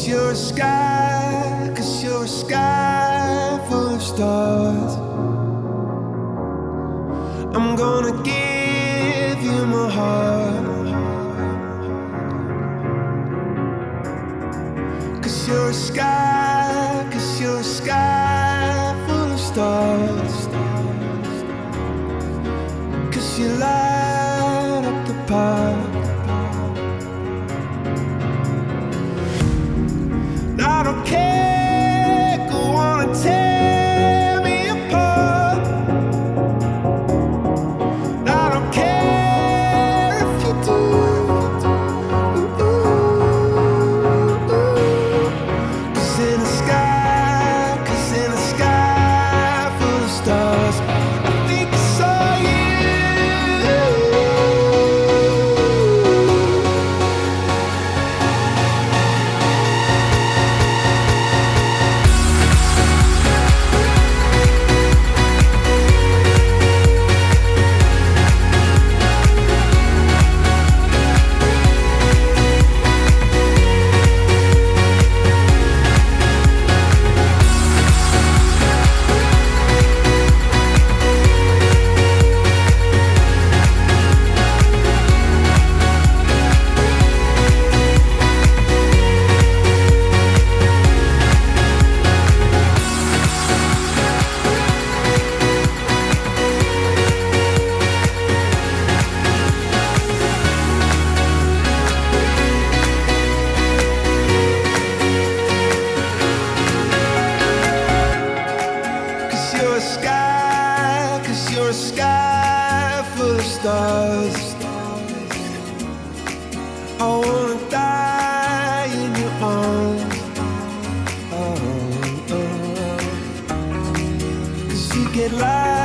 Cause you're a sky full of stars. I'm gonna give you my heart. Cause you're a sky full of stars. Cause you light up the park. I don't care, go on and tear me apart. I don't care if you do. Cause in the sky full of stars, I think I saw you. Cause you're a sky full of stars. I wanna die in your arms. Oh, oh, oh. Cause you get light.